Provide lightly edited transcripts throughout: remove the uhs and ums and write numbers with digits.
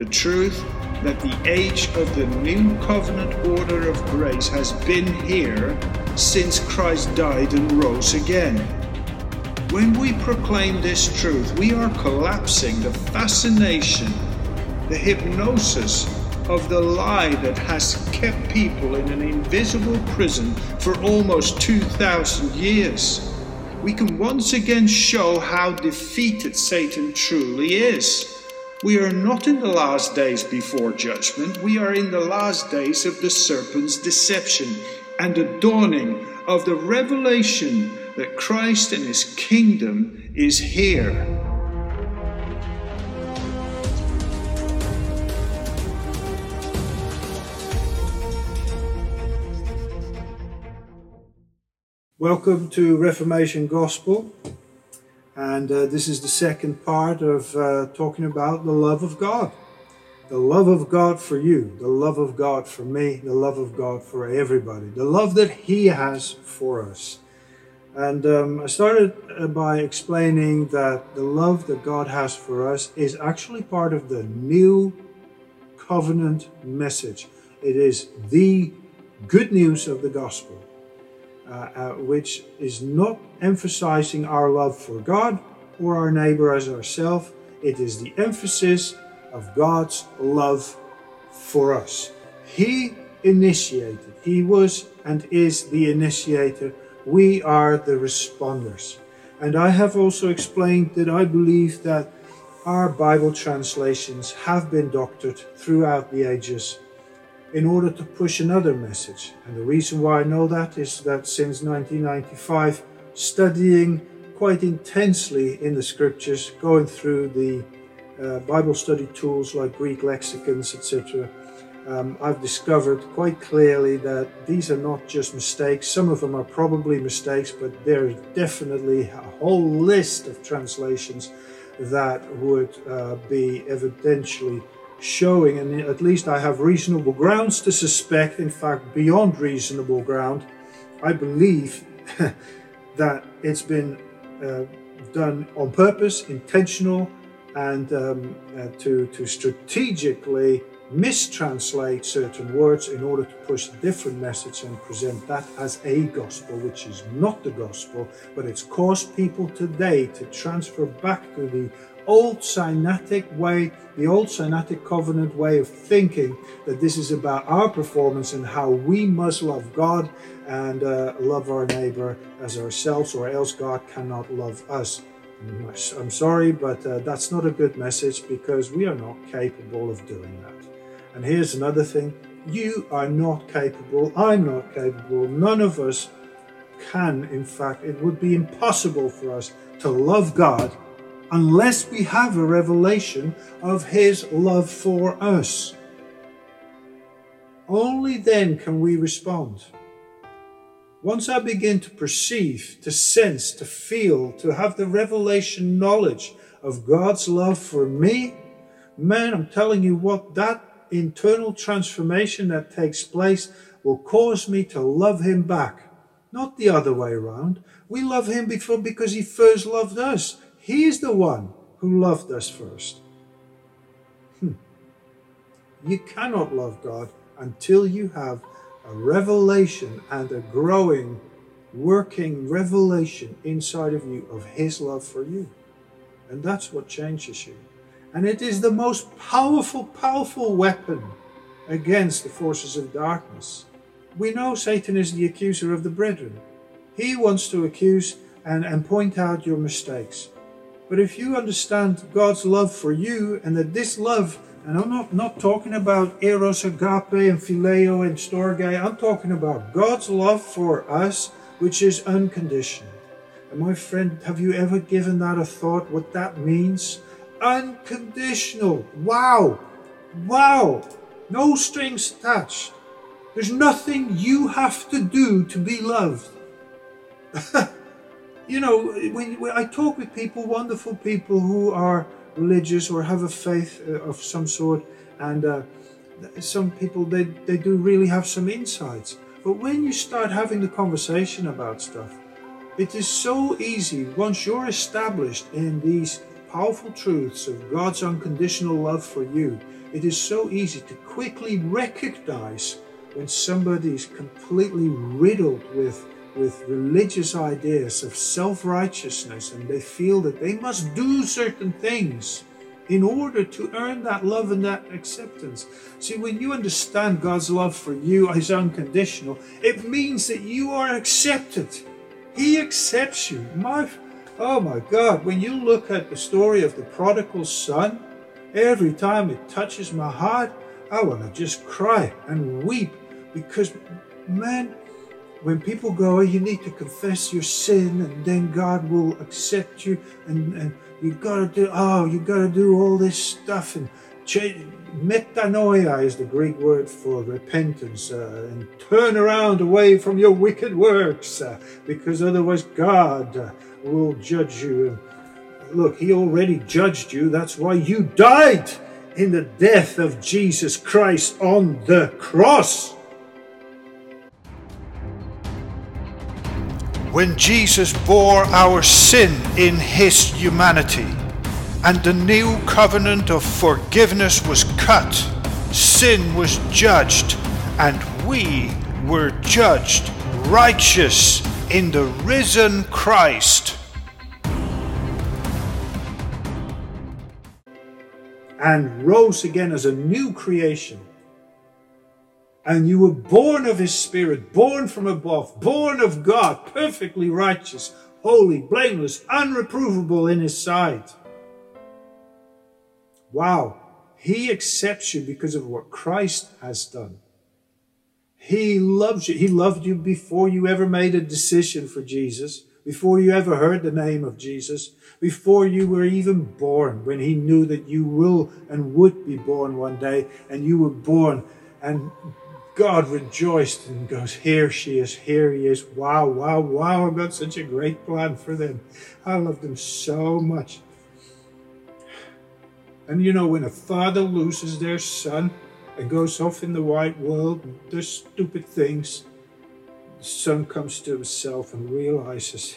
The truth that the age of the new covenant order of grace has been here since Christ died and rose again. When we proclaim this truth, we are collapsing the fascination, the hypnosis of the lie that has kept people in an invisible prison for almost 2,000 years. We can once again show how defeated Satan truly is. We are not in the last days before judgment. We are in the last days of the serpent's deception and the dawning of the revelation that Christ and his kingdom is here. Welcome to Reformation Gospel, and this is the second part of talking about the love of God. The love of God for you, the love of God for me, the love of God for everybody, the love that He has for us. And I started by explaining that the love that God has for us is actually part of the new covenant message. It is the good news of the gospel. Which is not emphasizing our love for God or our neighbor as ourselves. It is the emphasis of God's love for us. He initiated. He was and is the initiator. We are the responders. And I have also explained that I believe that our Bible translations have been doctored throughout the ages in order to push another message. And the reason why I know that is that since 1995, studying quite intensely in the scriptures, going through the Bible study tools like Greek lexicons, etc., I've discovered quite clearly that these are not just mistakes. Some of them are probably mistakes, but there's definitely a whole list of translations that would be evidentially showing, and at least I have reasonable grounds to suspect, in fact beyond reasonable ground, I believe that it's been done on purpose, intentional, and to strategically mistranslate certain words in order to push a different message and present that as a gospel, which is not the gospel, but it's caused people today to transfer back to the old Sinaitic way, the old Sinaitic covenant way of thinking, that this is about our performance and how we must love God and love our neighbor as ourselves, or else God cannot love us. I'm sorry, but that's not a good message, because we are not capable of doing that. And here's another thing: you are not capable, I'm not capable, none of us can. In fact, it would be impossible for us to love God unless we have a revelation of His love for us. Only then can we respond. Once I begin to perceive, to sense, to feel, to have the revelation knowledge of God's love for me, man, I'm telling you what, that internal transformation that takes place will cause me to love Him back. Not the other way around. We love Him because He first loved us. He is the one who loved us first. You cannot love God until you have a revelation and a growing, working revelation inside of you of His love for you. And that's what changes you. And it is the most powerful weapon against the forces of darkness. We know Satan is the accuser of the brethren. He wants to accuse and point out your mistakes. But if you understand God's love for you, and that this love, and I'm not talking about eros, agape, and phileo, and storge, I'm talking about God's love for us, which is unconditional. And my friend, have you ever given that a thought, what that means? Unconditional. Wow. No strings attached. There's nothing you have to do to be loved. You know, when I talk with people, wonderful people who are religious or have a faith of some sort, and some people, they do really have some insights. But when you start having the conversation about stuff, it is so easy, once you're established in these powerful truths of God's unconditional love for you, it is so easy to quickly recognize when somebody is completely riddled with religious ideas of self-righteousness, and they feel that they must do certain things in order to earn that love and that acceptance. See, when you understand God's love for you as unconditional, it means that you are accepted. He accepts you. Oh my God, when you look at the story of the prodigal son, every time it touches my heart, I want to just cry and weep, because, man, when people go, you need to confess your sin and then God will accept you, and you gotta do all this stuff, and metanoia is the Greek word for repentance, and turn around away from your wicked works, because otherwise God will judge you. And look, he already judged you. That's why you died in the death of Jesus Christ on the cross. When Jesus bore our sin in his humanity, and the new covenant of forgiveness was cut, sin was judged, and we were judged righteous in the risen Christ. And rose again as a new creation. And you were born of his Spirit, born from above, born of God, perfectly righteous, holy, blameless, unreprovable in his sight. Wow, he accepts you because of what Christ has done. He loves you. He loved you before you ever made a decision for Jesus, before you ever heard the name of Jesus, before you were even born, when he knew that you will and would be born one day, and you were born, and God rejoiced and goes, here she is, here he is. Wow, wow, wow, I've got such a great plan for them. I love them so much. And you know, when a father loses their son and goes off in the wide world and does stupid things, the son comes to himself and realizes,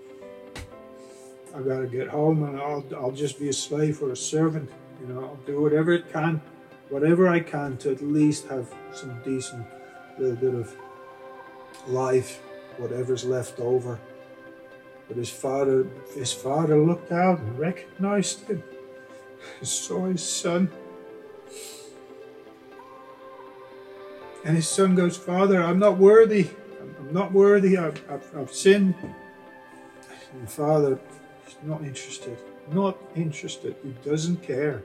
I gotta get home, and I'll just be a slave or a servant. You know, I'll do whatever I can to at least have some decent little bit of life, whatever's left over. But his father looked out and recognized him. He saw his son. And his son goes, Father, I'm not worthy. I'm not worthy. I've sinned. And the father is not interested. Not interested. He doesn't care.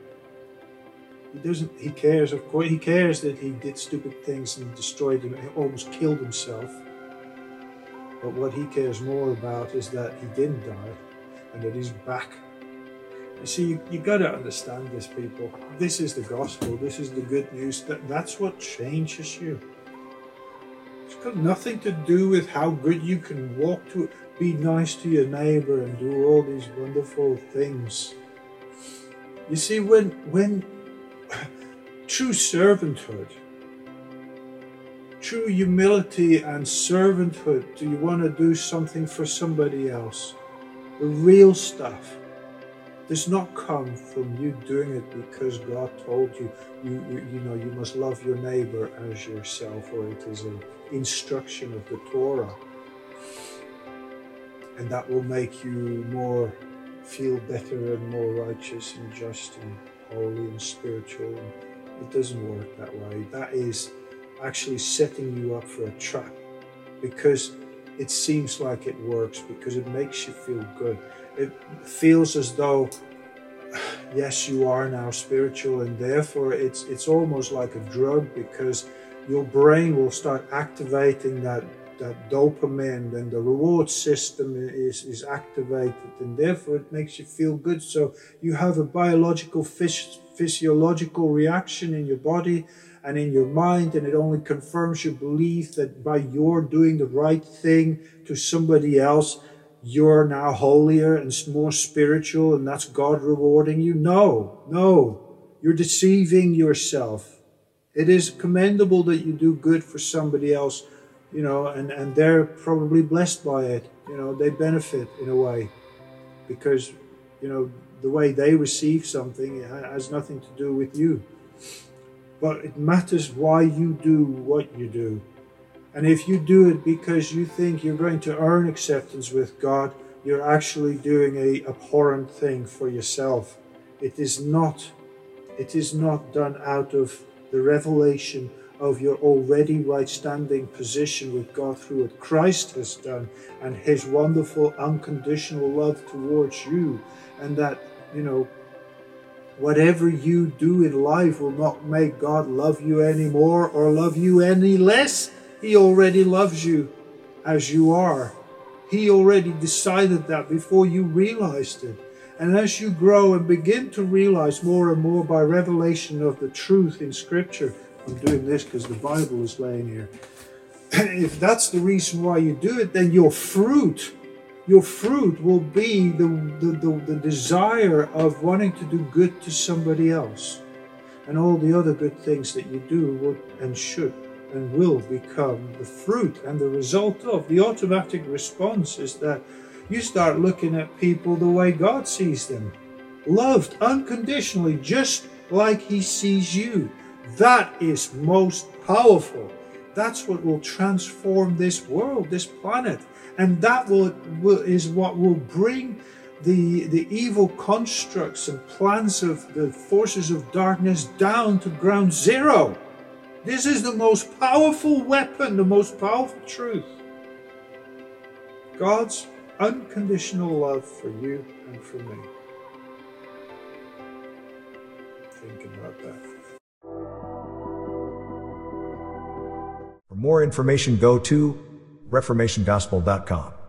He cares, of course. He cares that he did stupid things and destroyed him, almost killed himself. But what he cares more about is that he didn't die and that he's back. You see, you got to understand this, people. This is the gospel. This is the good news. That's what changes you. It's got nothing to do with how good you can walk to be nice to your neighbor and do all these wonderful things. You see, when true servanthood, true humility and servanthood, do you want to do something for somebody else? The real stuff does not come from you doing it because God told you, you must love your neighbor as yourself, or it is an instruction of the Torah. And that will make you feel better and more righteous and just and holy and spiritual. It doesn't work that way. That is actually setting you up for a trap, because it seems like it works, because it makes you feel good. It feels as though, yes, you are now spiritual, and therefore it's almost like a drug, because your brain will start activating that dopamine, and the reward system is activated, and therefore it makes you feel good. So you have a biological, physiological reaction in your body and in your mind, and it only confirms your belief that by your doing the right thing to somebody else, you're now holier and more spiritual, and that's God rewarding you. No, you're deceiving yourself. It is commendable that you do good for somebody else, and they're probably blessed by it. They benefit in a way, because, the way they receive something. It has nothing to do with you. But it matters why you do what you do. And if you do it because you think you're going to earn acceptance with God, you're actually doing a abhorrent thing for yourself. It is not done out of the revelation of your already right standing position with God through what Christ has done and his wonderful unconditional love towards you, and that, whatever you do in life will not make God love you any more or love you any less. He already loves you as you are. He already decided that before you realized it. And as you grow and begin to realize more and more by revelation of the truth in Scripture, I'm doing this because the Bible is laying here. If that's the reason why you do it, then your fruit will be the desire of wanting to do good to somebody else. And all the other good things that you do would and should and will become the fruit and the result of. The automatic response is that you start looking at people the way God sees them, loved unconditionally, just like he sees you. That is most powerful. That's what will transform this world, this planet. And that is what will bring the evil constructs and plans of the forces of darkness down to ground zero. This is the most powerful weapon, the most powerful truth. God's unconditional love for you and for me. Think about that. For more information, go to reformationgospel.com.